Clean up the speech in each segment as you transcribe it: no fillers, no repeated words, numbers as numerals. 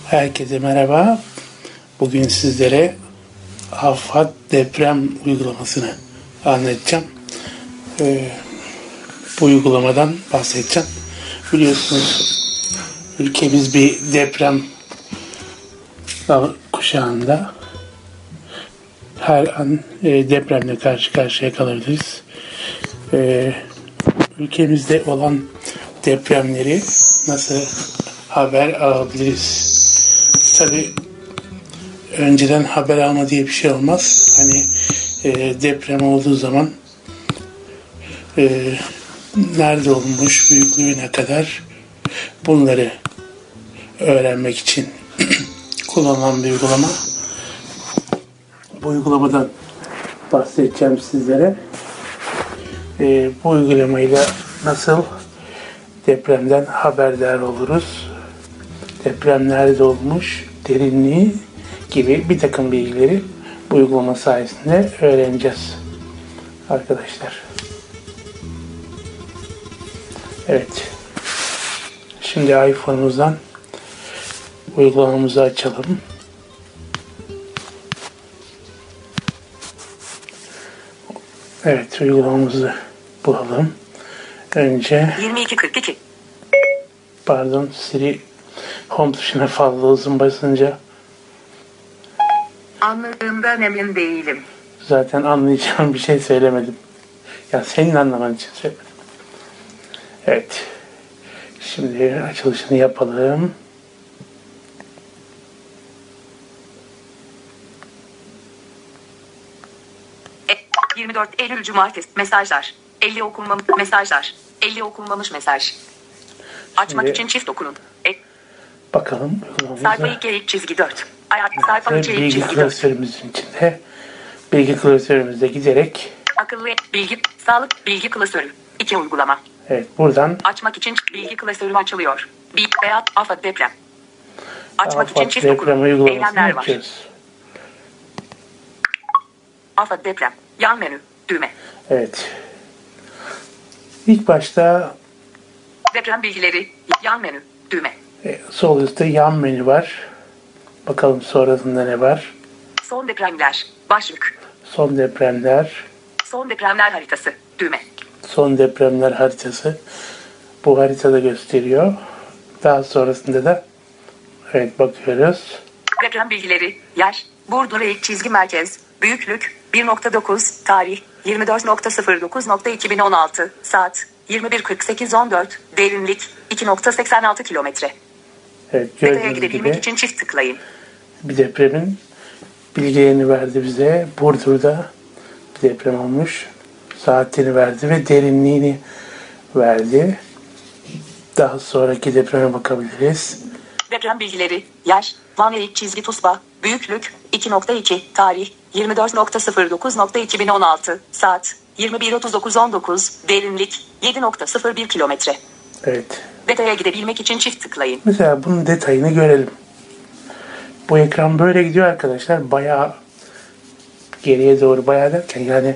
Herkese merhaba. Bugün sizlere AFAD deprem uygulamasını anlatacağım. Bu uygulamadan bahsedeceğim. Biliyorsunuz ülkemiz bir deprem kuşağında. Her an depremle karşı karşıya kalabiliriz. Ülkemizde olan depremleri nasıl haber alabiliriz? Tabii önceden haber alma diye bir şey olmaz. Hani deprem olduğu zaman nerede olmuş, büyüklüğü ne kadar, bunları öğrenmek için kullanılan bir uygulama. Bu uygulamadan bahsedeceğim sizlere. Bu uygulamayla nasıl depremden haberdar oluruz? Deprem nerede olmuş, derinliği gibi bir takım bilgileri bu uygulama sayesinde öğreneceğiz arkadaşlar. Evet. Şimdi iPhone'umuzdan uygulamamızı açalım. Evet, uygulamamızı bulalım. Önce 22.42. Pardon, Siri home tuşuna fazla uzun basınca Anladığımdan emin değilim. zaten anlayacağım bir şey söylemedim. Ya senin anlaman için söylemedim. Evet. Şimdi açılışını yapalım. E, 24 Eylül Cumartesi. Mesajlar. 50 okunmamış mesajlar. 50 okunmamış mesaj. Açmak Şimdi için çift dokunun. bakalım Sayfa uygulamamıza. 2 çizgi 4. Sayfa 2 Bilgi çizgi 4. klasörümüzün içinde bilgi klasörümüzde giderek Akıllı bilgi, sağlık bilgi klasörü. 2 uygulama. evet buradan Açmak için bilgi klasörü açılıyor. Beyaz AFAD deprem. Açmak için AFAD çift deprem dokunun. uygulamasını Eylemler var. açıyoruz. AFAD deprem. Yan menü. Düğme. Evet. İlk başta Deprem bilgileri. Yan menü. Düğme. sol üstte yan menü var. Bakalım sonrasında ne var? Son depremler. Başlık. Son depremler. Son depremler haritası. Düğme. Son depremler haritası. Bu haritada gösteriyor. Daha sonrasında da evet bakıyoruz. Deprem bilgileri. Yer. Burdur Eğik Çizgi Merkez. Büyüklük 1.9. Tarih 24.09.2016. Saat 21.48.14. Derinlik 2.86 kilometre. Evet Detaya gördüğünüz gidebilmek gibi için çift tıklayın. bir depremin bilgilerini verdi bize. Burdur'da bir deprem olmuş. Saatini verdi ve derinliğini verdi. Daha sonraki depreme bakabiliriz. Deprem bilgileri. Yer. Van Eğik Çizgi Tusba. Büyüklük 2.2. Tarih 24.09.2016. Saat 21.39.19. Derinlik 7.01 kilometre. Evet. Detaya gidebilmek için çift tıklayın. Mesela bunun detayını görelim. Bu ekran böyle gidiyor arkadaşlar. Bayağı geriye doğru, bayağı derken yani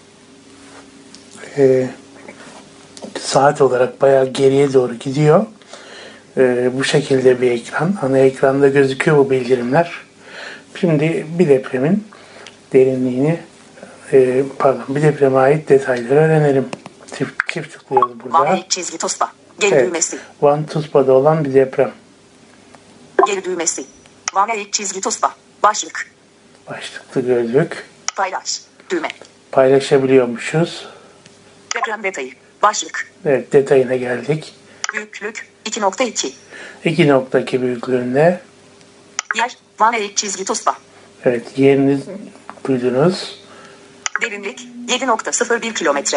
saat olarak bayağı geriye doğru gidiyor. Bu şekilde bir ekran. Ana ekranda gözüküyor bu bildirimler. Şimdi bir depremin derinliğini bir depreme ait detayları öğrenelim. Çift tıklıyoruz Van burada. Eğik Çizgi Tusba. Geri Evet. düğmesi. Van Tuspa'da olan bir deprem. Geri düğmesi. Van Eğik Çizgi Tusba. Başlık. Başlıklı gördük. Paylaş. Düğme. Paylaşabiliyormuşuz. Deprem detayı. Başlık. Evet, detayına geldik. Büyüklük 2.2. 2.2 büyüklüğünde. Yer. Van Eğik Çizgi Tusba. Evet, yerini duydunuz. Derinlik 7.01 kilometre.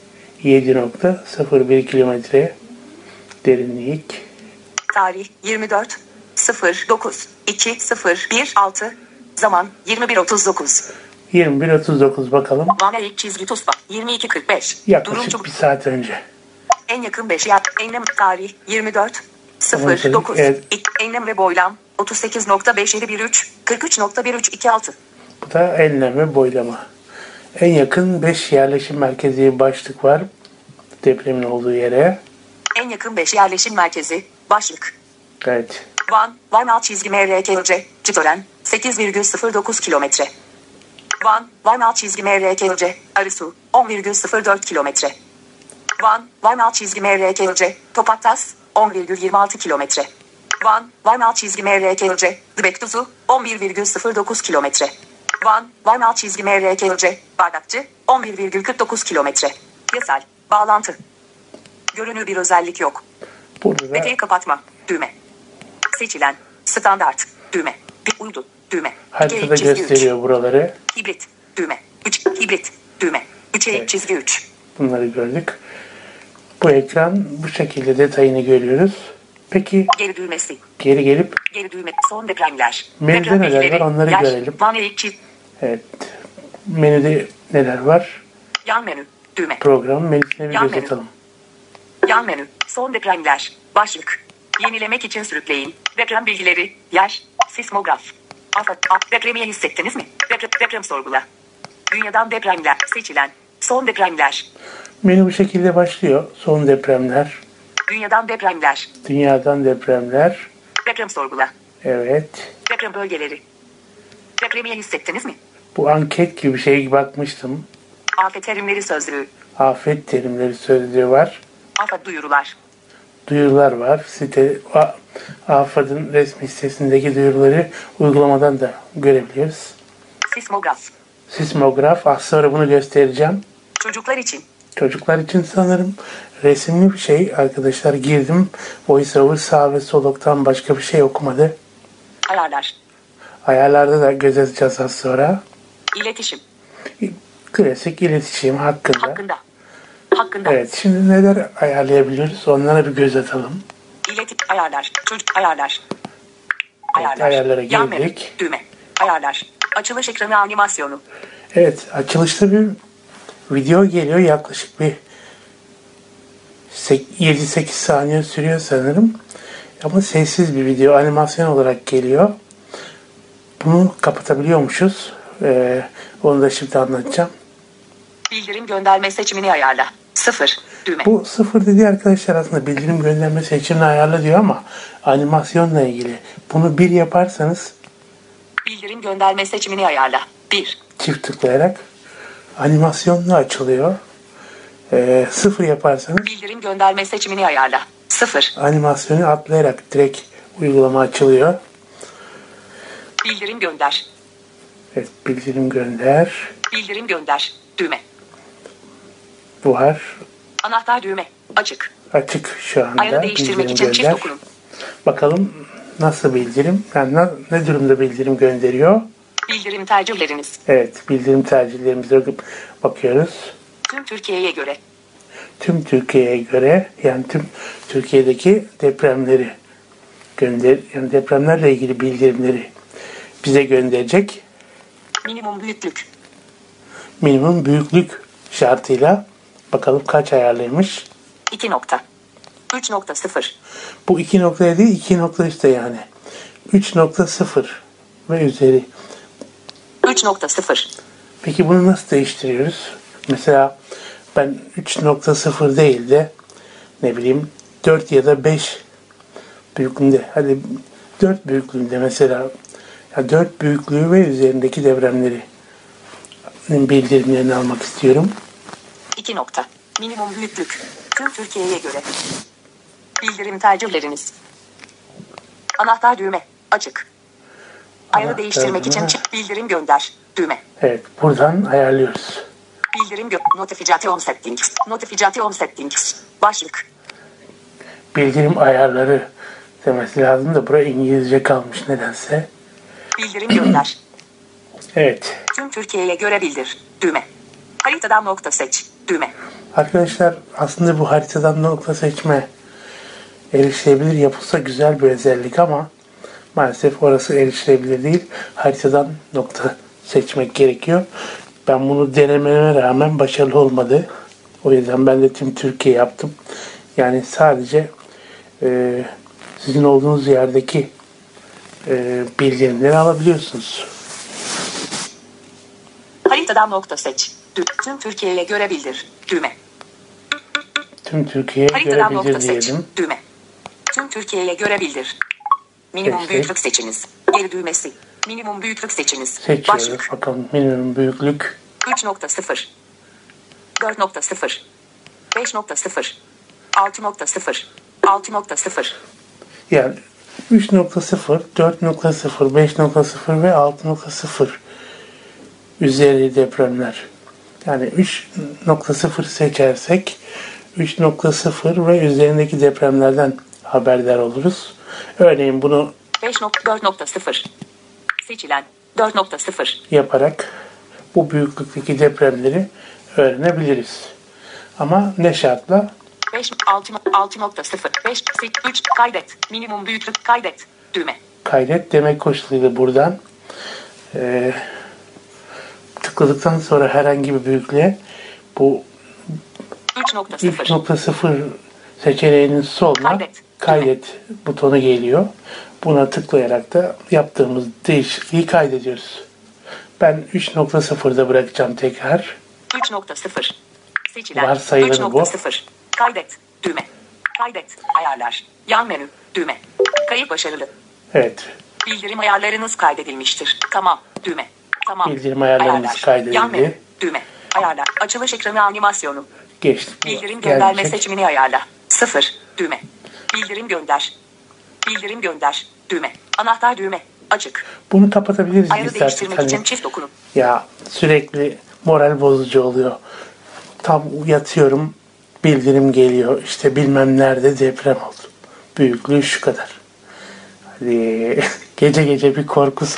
7.01 kilometre derinlik. Tarih 24.09.2016. Zaman 21.39. 21.39 bakalım. Van Eğik Çizgi Tusba. 22.45. Yaklaşık bir saat önce. En yakın 5 yer. Enlem tarih 24.09. Evet. Enlem ve boylam 38.5713. 43.1326. Bu da enlem ve boylama. En yakın 5 yerleşim merkezi diye bir başlık var. Depremin olduğu yere. En yakın 5 yerleşim merkezi. Başlık. Evet. Van alt çizgi MRKC, Citören, 8,09 kilometre. Van alt çizgi MRKC, Arısu, 10,04 kilometre. Van alt çizgi MRKC, Topattas, 10,26 kilometre. Van alt çizgi MRKC, Dibektuzu, 11,09 kilometre. Van alt çizgi MRKC, Bardakçı, 11,49 kilometre. Yasal, bağlantı. Görünür bir özellik yok. Burada Peteği kapatma, düğme. Seçilen, standart, düğme. Uydu, düğme. haritada gösteriyor buraları. Hibrit, düğme. 3, hibrit, düğme. 3 Evet. çizgi 3. Bunları gördük. Bu ekran bu şekilde detayını görüyoruz. Peki Geri düğmesi. geri gelip Geri düğme. Son depremler. Menüde Deprem neler bilgileri. var onları Yaş, görelim. Van eğik çift. evet, menüde neler var? Yan menü. Düğme. Programın menüsüne bir Yan göz menü. atalım. Yan menü. Son depremler. Başlık. Yenilemek için sürükleyin. Deprem bilgileri. Yaş. Sismograf. Depremi hissettiniz mi? Deprem sorgula. Dünyadan depremler. Seçilen. Son depremler. Menü bu şekilde başlıyor. Son depremler, Dünyadan depremler. dünyadan depremler. Deprem sorgula. Evet. Deprem bölgeleri. Depremi hissettiniz mi? Bu anket gibi bir şeye bakmıştım. Afet terimleri sözlüğü. Afet terimleri sözlüğü var. Afet duyurular. Duyurular var. AFAD'ın resmi sitesindeki duyuruları uygulamadan da görebiliyoruz. Sismograf. Sismograf. Az sonra bunu göstereceğim. Çocuklar için. Çocuklar için sanırım resimli bir şey. Arkadaşlar girdim. VoiceOver sağ ve soluktan başka bir şey okumadı. Ayarlar. Ayarlarda da göz atacağız az sonra. İletişim. Klasik iletişim hakkında. Hakkında. Evet, şimdi neler ayarlayabiliyoruz? Onlara bir göz atalım. Ayarlar. Çocuk ayarlar. Evet, ayarlara Yan menü. girdik. Düğme. Ayarlar. Açılış ekranı animasyonu. Evet, açılışta bir video geliyor. Yaklaşık bir 7-8 saniye sürüyor sanırım. Ama sessiz bir video, animasyon olarak geliyor. Bunu kapatabiliyormuşuz. Onu da şimdi anlatacağım. Bildirim gönderme seçimini ayarla. 0. Düğme. Bu 0 dediği arkadaşlar aslında bildirim gönderme seçimini ayarla diyor ama animasyonla ilgili. Bunu 1 yaparsanız Bildirim gönderme seçimini ayarla. 1. çift tıklayarak animasyonla açılıyor. 0 yaparsanız Bildirim gönderme seçimini ayarla. 0. animasyonu atlayarak direkt uygulama açılıyor. Bildirim gönder. Evet, bildirim gönder. Bildirim gönder. Düğme. Var. Anahtar düğme. Açık. Açık şu anda. Ayarı değiştirmek Bildirim için çift gönder. dokunun. Bakalım nasıl bildirim? Yani ne durumda bildirim gönderiyor? Bildirim tercihleriniz. Evet, bildirim tercihlerimize bakıyoruz. Tüm Türkiye'ye göre. Tüm Türkiye'ye göre, yani tüm Türkiye'deki depremleri yani depremlerle ilgili bildirimleri bize gönderecek. Minimum büyüklük. Minimum büyüklük şartıyla bakalım kaç ayarlıymış. 2 nokta. 3.0. Bu 2 noktaya değil 2 nokta üstte yani. 3.0 ve üzeri. 3.0. Peki bunu nasıl değiştiriyoruz? Mesela ben 3.0 değil de ne bileyim 4 ya da 5 büyüklüğünde, hadi 4 büyüklüğünde mesela, ya 4 büyüklüğü ve üzerindeki depremleri bildirimlerini almak istiyorum. 2 nokta. Minimum büyüklük. Tüm Türkiye'ye göre. Bildirim tercihleriniz. Anahtar düğme. Açık. Ayarı Anahtar değiştirmek için düğme. çift bildirim gönder. Düğme. Evet, buradan ayarlıyoruz. Bildirim Notification settings. Notification settings. Başlık. Bildirim ayarları demesi lazım da buraya İngilizce kalmış nedense. Bildirim gönder. Evet. Tüm Türkiye'ye göre bildir. Düğme. Haritadan nokta seç. Düğme. Arkadaşlar aslında bu haritadan nokta seçme erişilebilir yapılsa güzel bir özellik ama maalesef orası erişilebilir değil. Haritadan nokta seçmek gerekiyor. Ben bunu denememe rağmen başarılı olmadı. O yüzden ben de tüm Türkiye yaptım. Yani sadece sizin olduğunuz yerdeki bildirimleri alabiliyorsunuz. Haritadan nokta seç. Tüm Türkiye'ye göre bildir. Düğme. Tüm Türkiye'ye Haritadan göre nokta bildir seç. diyelim. Düğme. Tüm Türkiye'ye göre bildir. Minimum Seçtik. büyüklük seçiniz. Geri düğmesi. Minimum büyüklük seçiniz. Seçiyoruz. Başlık. Bakalım minimum büyüklük 3.0 4.0 5.0 6.0 6.0 yani 3.0, 4.0, 5.0 ve 6.0 üzeri depremler. Yani 3.0 seçersek 3.0 ve üzerindeki depremlerden haberdar oluruz. Örneğin bunu 4.0 seçilen 4.0 yaparak bu büyüklükteki depremleri öğrenebiliriz. Ama ne şartla? 6.0 5 3 kaydet. Minimum büyüklük kaydet. Düğme. Kaydet demek koşuluyla buradan tıkladıktan sonra herhangi bir büyüklüğe bu 3.0 3.0 seçeneğinin soluna kaydet butonu geliyor. Buna tıklayarak da yaptığımız değişikliği kaydediyoruz. Ben 3.0'da bırakacağım tekrar. 3.0 seçilen Varsayılanı bu. 3.0 kaydet. Düğme. Kaydet. Ayarlar. Yan menü. Düğme. Kayıt başarılı. Evet. Bildirim ayarlarınız kaydedilmiştir. Tamam. Düğme. Tamam. Bildirim ayarlarımız Yan menü. kaydedildi. Düğme. Ayarlar. Açılış ekranı animasyonu. Geçtik. Bildirim gönderme Gelecek. seçimini ayarla. 0. Düğme. Bildirim gönder. Bildirim gönder. Düğme. Anahtar düğme. Açık. Bunu kapatabiliriz Ayarı istersek. değiştirmek Hani için çift dokunun. ya sürekli moral bozucu oluyor. Tam yatıyorum, bildirim geliyor. İşte bilmem nerede deprem oldu. Büyüklüğü şu kadar. Hadi gece gece bir korku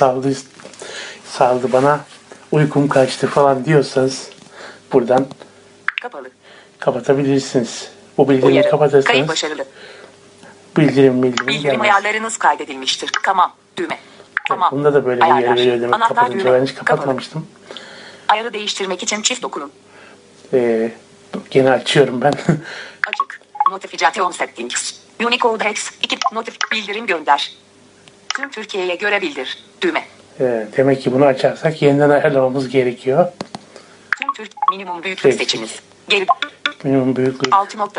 saldı bana. Uykum kaçtı falan diyorsanız buradan Kapalı. kapatabilirsiniz. Bu bildirimi Uyarı. Kayıt kapatırsanız başarılı. bildirim Bildirim gelmez. ayarlarınız kaydedilmiştir. Tamam. Düğme. Tamam. Bunda da böyle bir Ayarlar. uyarı veriyor demek Anahtar kapatınca. düğme. Ben hiç kapatmamıştım. Ayarı değiştirmek için çift dokunun. Gene açıyorum ben. Açık. Notification settings. Unicode Hex 2 bildirim gönder. Tüm Türkiye'ye göre bildir. Düğme. Demek ki bunu açarsak yeniden ayarlamamız gerekiyor. Tüm minimum büyüklük Seçtik. seçiniz. Geri Minimum büyüklük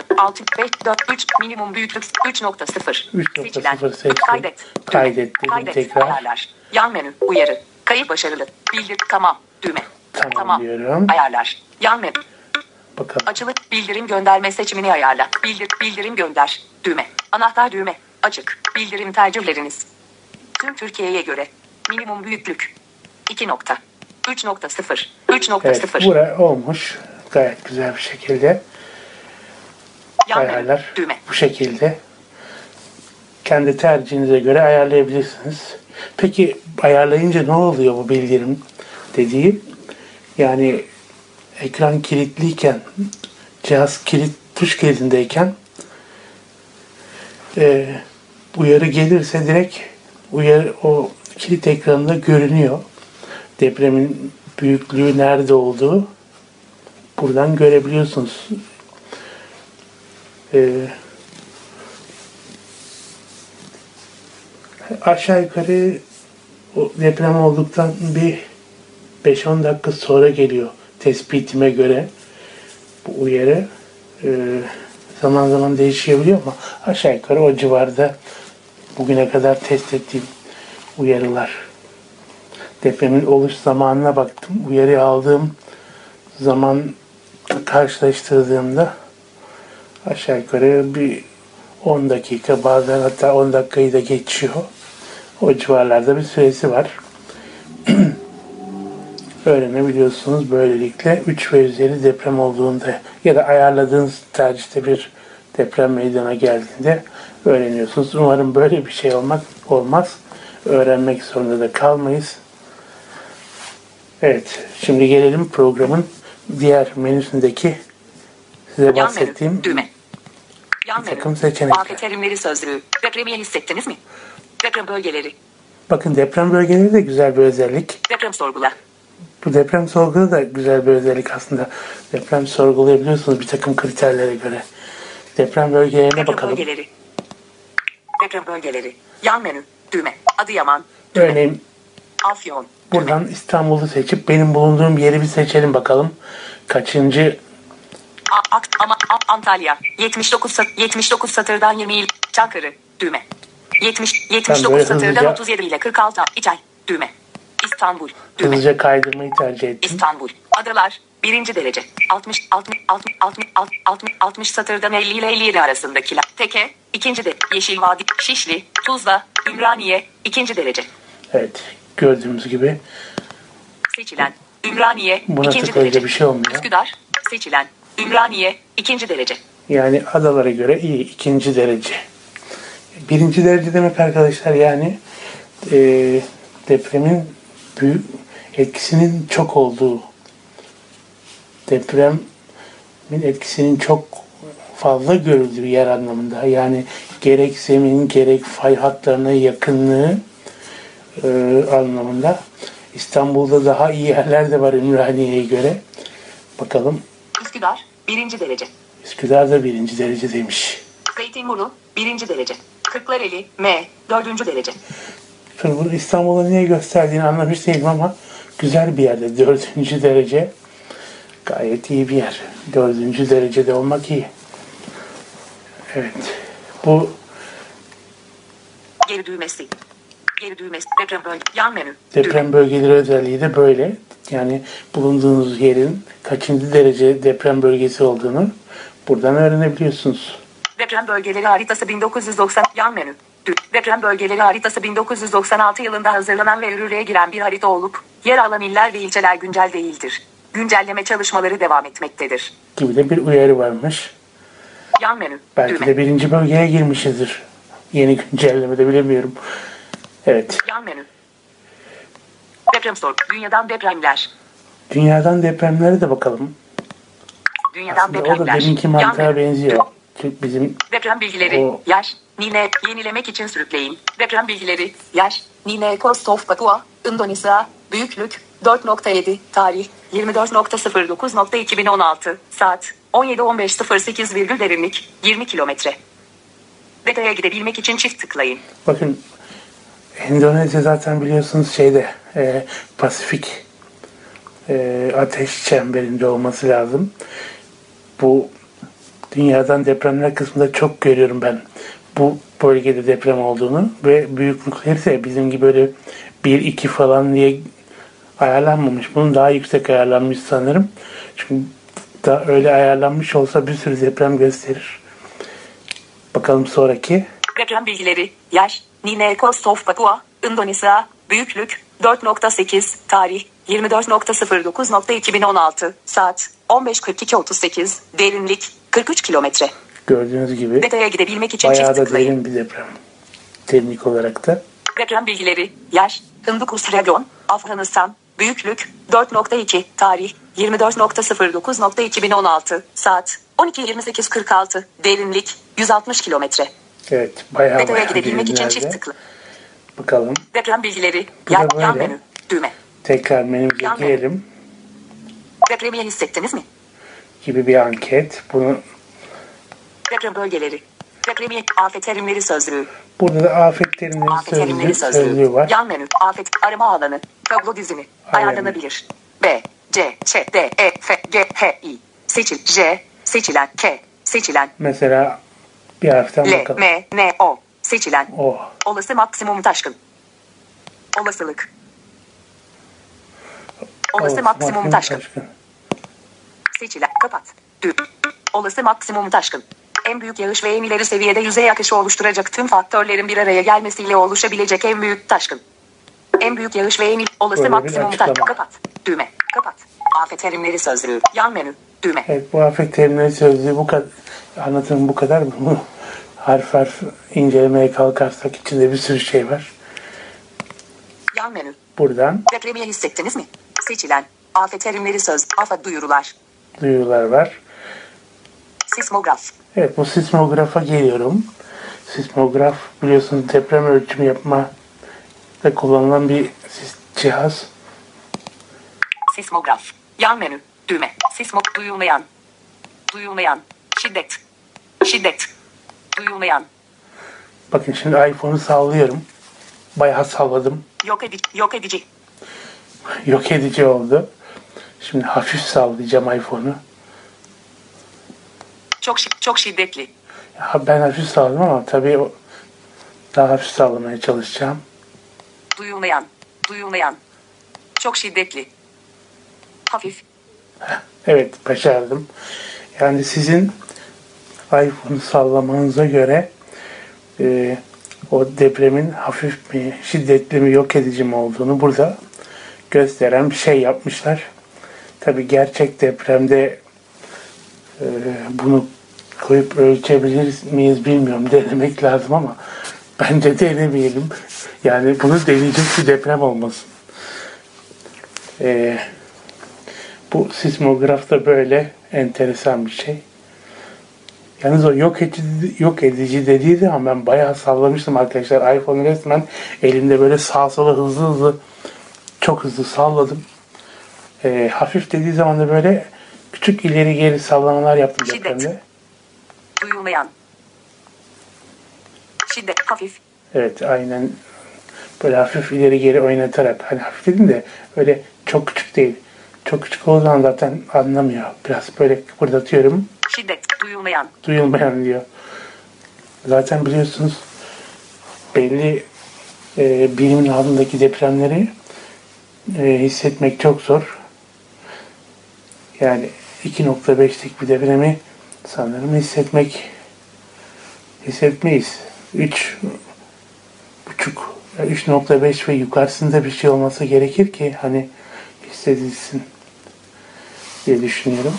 6.5 minimum büyüklük 3.0 seçilen 3.0 seçtim. kaydet. Düğme. Kaydet dedim tekrar. Ayarlar. Yan menü uyarı. Kayıt başarılı. Bildir tamam. Düğme. Tamam diyorum. Ayarlar. Yan menü. Bakalım. Açılık bildirim gönderme seçimini ayarla. Bildirim gönder. Düğme. Anahtar düğme. Açık. Bildirim tercihleriniz. Tüm Türkiye'ye göre. Minimum büyüklük. 2 nokta. 3.0. 3.0. Evet, bura olmuş. Gayet güzel bir şekilde. Yan menü. Ayarlar Düğme. bu şekilde. Kendi tercihinize göre ayarlayabilirsiniz. Peki ayarlayınca ne oluyor bu bildirim dediği? Yani ekran kilitliyken, cihaz tuş kilidindeyken uyarı gelirse direkt uyarı o kilit ekranında görünüyor. Depremin büyüklüğü nerede olduğu buradan görebiliyorsunuz. Aşağı yukarı o deprem olduktan bir 5-10 dakika sonra geliyor tespitime göre bu uyarı. Zaman zaman değişebiliyor ama aşağı yukarı o civarda bugüne kadar test ettiğim uyarılar. Depremin oluş zamanına baktım. Uyarı aldığım zaman karşılaştırdığımda aşağı yukarı bir 10 dakika, bazen hatta 10 dakikayı da geçiyor. O civarlarda bir süresi var. Öğrenebiliyorsunuz böylelikle 3 ve üzeri deprem olduğunda ya da ayarladığınız tercihte bir deprem meydana geldiğinde öğreniyorsunuz. Umarım böyle bir şey olmaz. Öğrenmek zorunda da kalmayız. Evet, şimdi gelelim programın diğer menüsündeki size bahsettiğim menü, düğme. Yan menü. takım seçenekler. Afet terimleri sözlüğü. Depremi hissettiniz mi? Deprem bölgeleri. Bakın deprem bölgeleri de güzel bir özellik. Deprem sorgula. Bu deprem sorgulu da güzel bir özellik aslında. Deprem sorgulayabiliyorsunuz bir takım kriterlere göre. Deprem bölgelerine Deprem bakalım. bölgeleri. Deprem bölgeleri. Yan menü. Düğme. Adıyaman. Düğme. Örneğin Afyon. buradan İstanbul'u seçip benim bulunduğum yeri bir seçelim bakalım. Kaçıncı? Antalya. 79 satırdan 20 il. Çankırı. Düğme. 79 böyle satırdan hızlıca- 37 ile 46 İçel. Düğme. İstanbul. Düğme. Hızlıca kaydırmayı tercih ettim. İstanbul. Adalar. 1. derece. 60 satırdan 50 ile 57 arasındakiler. Teke. 2. de. Yeşil Vadi. Şişli. Tuzla. Ümraniye. 2. derece. Evet. Gördüğümüz gibi Seçilen. Ümraniye. buna 2. tıklayınca derece. bir şey olmuyor. Üsküdar. Seçilen. Ümraniye. 2. derece. Yani adalara göre iyi. 2. derece. 1. derece demek arkadaşlar yani depremin büyük etkisinin çok olduğu, depremin etkisinin çok fazla görüldüğü yer anlamında. Yani gerek zemin gerek fay hatlarına yakınlığı anlamında. İstanbul'da daha iyi yerler de var Ümraniye'ye göre. Bakalım. Üsküdar. 1. derece. Üsküdar da 1. derece demiş. Zeytinburnu. 1. derece. Kırklareli. M. 4. derece. Şimdi bunu İstanbul'a niye gösterdiğini anlamış değilim ama güzel bir yerde. 4. derece. Gayet iyi bir yer. 4. derecede olmak iyi. Evet. Bu Geri düğmesi. Geri düğmesi. Deprem bölge. Yan menü. deprem bölgeleri özelliği de böyle. Yani bulunduğunuz yerin kaçıncı derece deprem bölgesi olduğunu buradan öğrenebiliyorsunuz. Deprem bölgeleri haritası 1990. Yan menü. Deprem bölgeleri haritası 1996 yılında hazırlanan ve yürürlüğe giren bir harita olup yer alan iller ve ilçeler güncel değildir. Güncelleme çalışmaları devam etmektedir. Gibi de bir uyarı varmış. Yan menü. Belki Düğme. de 1. bölgeye girmişizdir. Yeni güncellemede bilemiyorum. Evet. Yan menü. Deprem soru. Dünyadan depremler. Dünyadan depremlere de bakalım. Dünyadan Aslında o da depremler. deminki Yan mantığa menü. benziyor. Çünkü bizim Deprem bilgileri, O- yer, Nine, yenilemek için sürükleyin. Deprem bilgileri, yer, Nine, Coast of Papua, Endonezya, büyüklük, 4.7, tarih, 24.09.2016, saat, 17.15.08 virgül derinlik, 20 kilometre. Detaya gidebilmek için çift tıklayın. bakın Endonezya zaten biliyorsunuz Pasifik ateş çemberinde olması lazım. Bu dünyadan depremler kısmında çok görüyorum ben bu bölgede deprem olduğunu ve büyüklükleri de bizim gibi böyle 1-2 falan diye ayarlanmamış. Bunun daha yüksek ayarlanmış sanırım. Çünkü da öyle ayarlanmış olsa bir sürü deprem gösterir. Bakalım sonraki. Deprem bilgileri, yer, Nine, Coast of Papua, Endonezya, büyüklük, 4.8, tarih, 24.09.2016, saat, 15.42.38, derinlik, 43 kilometre. Gördüğünüz gibi Detaya gidebilmek için bayağı çift da tıklayın. derin bir deprem. Teknik olarak da. Deprem bilgileri, yer, Hındıkus Region, Afganistan, büyüklük, 4.2, tarih, 24.09.2016, saat, 12.28.46, derinlik, 160 kilometre. Evet bayağı Detaya bayağı gidebilmek için derinlerde. çift tıkla. Bakalım. Deprem bilgileri, Bu da yan böyle. menü, düğme. Tekrar menümüze Yan menü. girelim. Depremi hissettiniz mi? Gibi bir anket. Bunu Deprem bölgeleri. Depremi afet terimleri sözlüğü. burada da afet terimleri Afet terimleri sözlüğü var. Yan menü. Afet arama alanı. Tablo dizini. Ayarlanabilir. B, C, Ç, D, E, F, G, H, I. Seçil. J. Seçilen. K. Seçilen. Mesela bir harften L, bakalım. M, N, O. Seçilen. O. Olası maksimum taşkın. Olasılık. Olası maksimum taşkın. Seçilen. Kapat. Düğüm. Olası maksimum taşkın. En büyük yağış ve en ileri seviyede yüzey akışı oluşturacak tüm faktörlerin bir araya gelmesiyle oluşabilecek en büyük taşkın. En büyük yağış ve en olası Böyle bir maksimum taşkın. açıklama. Kapat. Düğme. Kapat. Afet terimleri sözlüğü. Yan menü. Düğme. Evet bu afet terimleri sözlüğü bu kadar. Anlatım bu kadar. Bunu harf harf incelemeye kalkarsak içinde bir sürü şey var. Yan menü. Buradan Depremi hissettiniz mi? Seçilen. Afet terimleri söz. AFAD duyurular. duyurular var. Sismograf. Evet bu sismografa geliyorum. Sismograf biliyorsunuz deprem ölçümü yapma da kullanılan bir cihaz. Sismograf. Yan menü. Düğme. Sismog duyulmayan. Duyulmayan. Şiddet. Şiddet. Duyulmayan. Bakın şimdi iPhone'u sallıyorum. Bayağı salladım. Yok edici. Yok edici. Yok edici oldu. Şimdi hafif sallayacağım iPhone'u. Çok şiddetli. Ya ben hafif salladım ama tabii Daha hafif sallamaya çalışacağım. Duyulmayan. Duyulmayan. Çok şiddetli. Hafif. Evet, başardım. Yani sizin iPhone'u sallamanıza göre o depremin hafif mi, şiddetli mi, yok edici mi olduğunu burada gösteren bir şey yapmışlar. Tabi gerçek depremde bunu koyup ölçebilir miyiz bilmiyorum. Denemek lazım ama bence denemeyelim. Yani bunu deneyecek bir deprem olmasın. Bu sismograf da böyle enteresan bir şey. Yalnız o yok edici dediği zaman ben bayağı sallamıştım arkadaşlar. iPhone'u resmen elimde böyle sağa sola hızlı çok hızlı salladım. Hafif dediği zaman da böyle küçük ileri geri sallamalar yaptım depremde. Duyulmayan. Şiddet hafif. Evet, aynen böyle hafif ileri geri oynatarak, hani hafif dedim de öyle çok küçük değil. Çok küçük olduğu zaman zaten anlamıyor. Biraz böyle kıpırdatıyorum. Şiddet duyulmayan. Duyulmayan diyor. Zaten biliyorsunuz belli birimin altındaki depremleri hissetmek çok zor. Yani 2.5'lik bir depremi sanırım hissetmeyiz. 3.5 ve yukarısında bir şey olması gerekir ki hani hissedilsin diye düşünüyorum.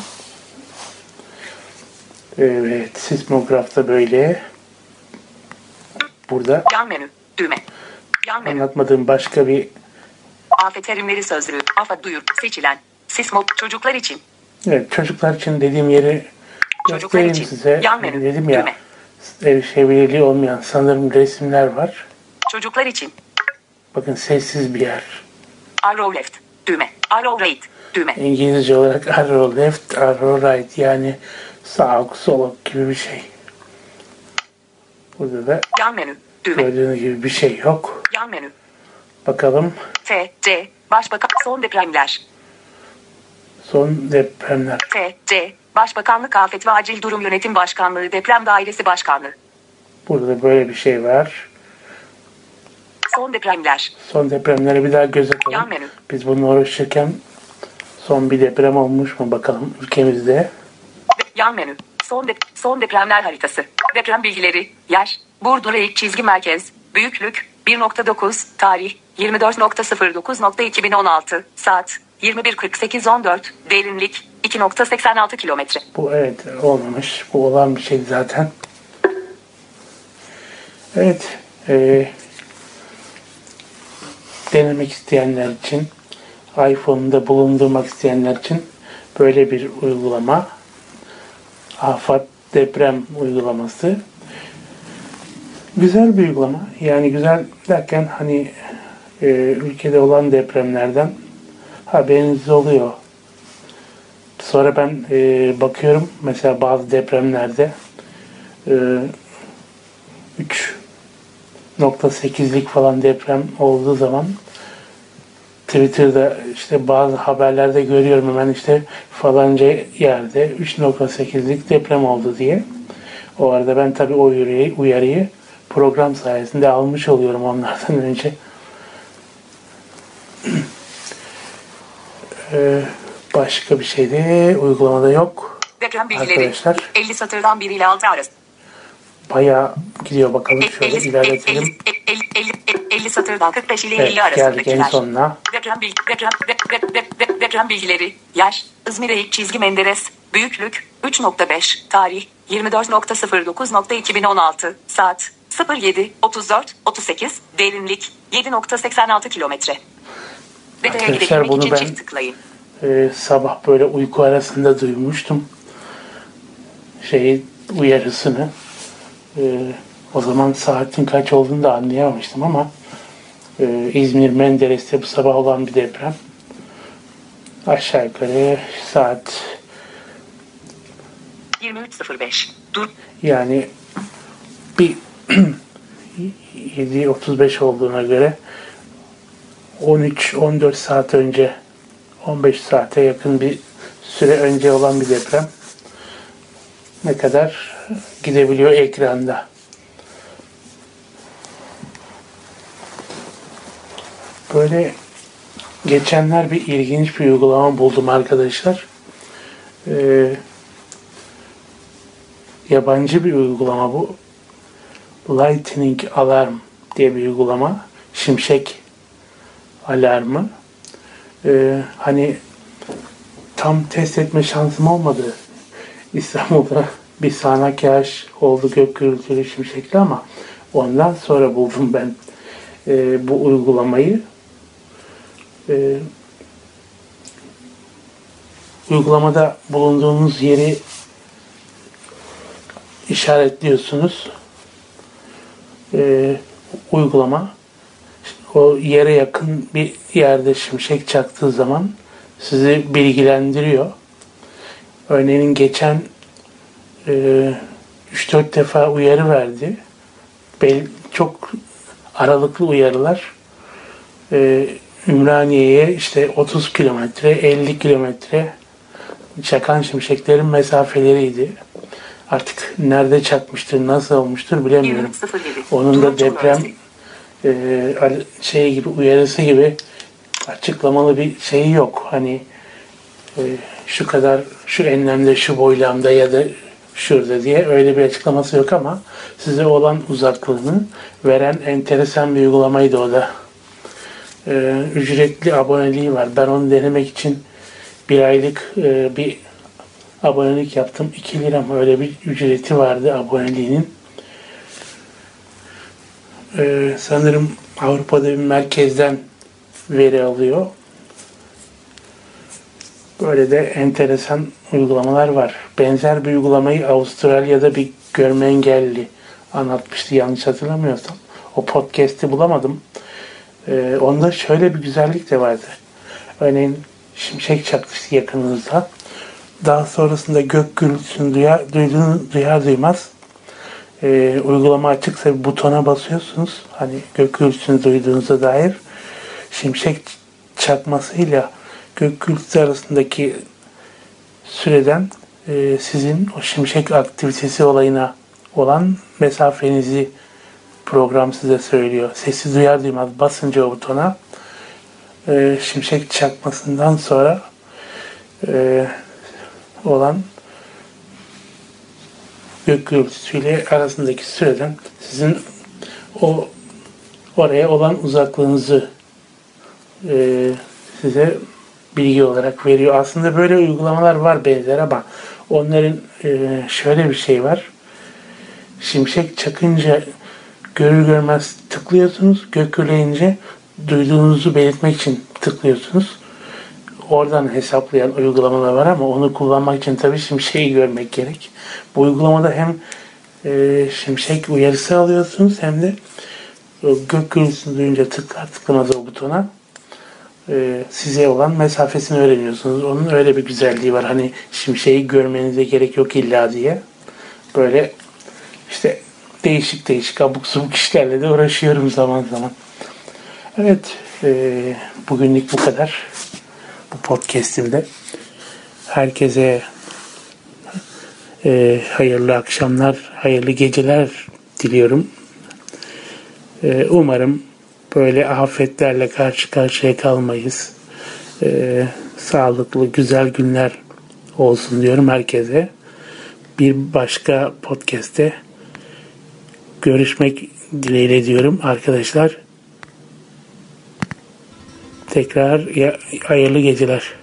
Evet, sismografta böyle. Burada Yan menü. Düğme. Yan menü. anlatmadığım başka bir Afet terimleri sözlüğü. AFAD duyur. Seçilen. Sismog çocuklar için. evet, çocuklar için dediğim yeri Çocuklar göstereyim için. size. Yan menü. Dedim ya, Düğme. erişebilirliği olmayan sanırım resimler var. Çocuklar için. Bakın, sessiz bir yer. Arrow left. Düğme. Arrow right. Düğme. İngilizce olarak arrow left, arrow right, yani sağ ok, sol ok gibi bir şey. Burada da Yan menü. Düğme. gördüğünüz gibi bir şey yok. Yan menü. Bakalım, TC. Başbakan. Son depremler. son depremler. TC. Başbakanlık Afet ve Acil Durum Yönetim Başkanlığı Deprem Dairesi Başkanlığı. Burada böyle bir şey var. Son depremler. Son depremleri bir daha göz atalım. Yan menü. Biz bununla uğraşırken son bir deprem olmuş mu bakalım ülkemizde. Yan menü. Son depremler haritası. Deprem bilgileri. Yer. Burdur Eğik Çizgi Merkez. Büyüklük 1.9. Tarih 24.09.2016. Saat 21.48.14. Derinlik 2.86 kilometre. Bu evet olmamış. Bu olan bir şey zaten. Evet. Denemek isteyenler için, iPhone'da bulundurmak isteyenler için böyle bir uygulama. AFAD deprem uygulaması. Güzel bir uygulama. Yani güzel derken hani ülkede olan depremlerden haberiniz oluyor. Sonra ben bakıyorum mesela bazı depremlerde 3.8'lik falan deprem olduğu zaman Twitter'da işte bazı haberlerde görüyorum hemen işte falanca yerde 3.8'lik deprem oldu diye. O arada ben tabii o uyarıyı program sayesinde almış oluyorum onlardan önce. Başka bir şey de uygulamada yok. Deprem bilgileri. Arkadaşlar 50 satırdan 1 ile 6 arası. bayağı gidiyor, bakalım şöyle ilerletelim. 50 satırdan 45 ile 50 Evet, geldik en arasındakiler. sonuna. Deprem bilgileri. Yer. İzmir Eğik Çizgi Menderes. Büyüklük 3.5. Tarih 24.09.2016. Saat 07.34.38. Derinlik 7.86 kilometre. Detaya Arkadaşlar, gidebilmek bunu için ben çift tıklayın. Sabah böyle uyku arasında duymuştum. Uyarısını. O zaman saatin kaç olduğunu da anlayamamıştım ama İzmir Menderes'te bu sabah olan bir deprem. Aşağı yukarı saat 23.05. Dur. yani bir 7.35 olduğuna göre 13-14 saat önce, 15 saate yakın bir süre önce olan bir deprem. Ne kadar gidebiliyor ekranda. Böyle geçenler bir ilginç bir uygulama buldum arkadaşlar. Yabancı bir uygulama bu. Lightning Alarm diye bir uygulama. Şimşek alarmı. Hani tam test etme şansım olmadı. İstanbul'da bir sağanak yağış oldu, gök gürültülü şimşekli, ama ondan sonra buldum ben bu uygulamayı. Uygulamada bulunduğunuz yeri işaretliyorsunuz. Uygulama o yere yakın bir yerde şimşek çaktığı zaman sizi bilgilendiriyor. Örneğin geçen 3-4 defa uyarı verdi. Çok aralıklı uyarılar. Ümraniye'ye işte 30 kilometre, 50 kilometre çakan şimşeklerin mesafeleriydi. Artık nerede çakmıştır, nasıl olmuştur bilemiyorum. Onun da deprem şey gibi, uyarısı gibi açıklamalı bir şeyi yok. Hani şu kadar, şu enlemde, şu boylamda ya da şurada diye öyle bir açıklaması yok, ama size olan uzaklığını veren enteresan bir uygulamaydı o da. Ücretli aboneliği var. Ben onu denemek için bir aylık bir abonelik yaptım. 2 lira mı, öyle bir ücreti vardı aboneliğinin. Sanırım Avrupa'da bir merkezden veri alıyor. Böyle de enteresan uygulamalar var. Benzer bir uygulamayı Avustralya'da bir görme engelli anlatmıştı, yanlış hatırlamıyorsam. O podcast'i bulamadım. Onda şöyle bir güzellik de vardı. Örneğin şimşek çaktı yakınınızda. Daha sonrasında gök gürültüsünü duyar duymaz uygulama açıksa bir butona basıyorsunuz. Hani gök gürültüsünü duyduğunuza dair. Şimşek çakmasıyla gök gürültüsü arasındaki süreden sizin o şimşek aktivitesi olayına olan mesafenizi program size söylüyor. Sesi duyar duymaz basınca o butona şimşek çakmasından sonra olan gök gürültüsüyle arasındaki süreden sizin oraya olan uzaklığınızı size bilgi olarak veriyor. Aslında böyle uygulamalar var benzer, ama onların şöyle bir şey var. Şimşek çakınca görür görmez tıklıyorsunuz. Gök gürleyince duyduğunuzu belirtmek için tıklıyorsunuz. Oradan hesaplayan uygulamalar var, ama onu kullanmak için tabii şimşeği görmek gerek. Bu uygulamada hem şimşek uyarısı alıyorsunuz, hem de gök gürültüsünü duyunca tıklar tıklamaz o butona size olan mesafesini öğreniyorsunuz. Onun öyle bir güzelliği var. Hani şimşeği görmenize gerek yok illa diye. Böyle işte değişik abuk subuk işlerle de uğraşıyorum zaman zaman. Evet, bugünlük bu kadar. Bu podcast'imde. Herkese hayırlı akşamlar, hayırlı geceler diliyorum. Umarım böyle afetlerle karşı karşıya kalmayız. Sağlıklı, güzel günler olsun diyorum herkese. Bir başka podcast'te görüşmek dileğiyle diyorum arkadaşlar. Tekrar hayırlı geceler.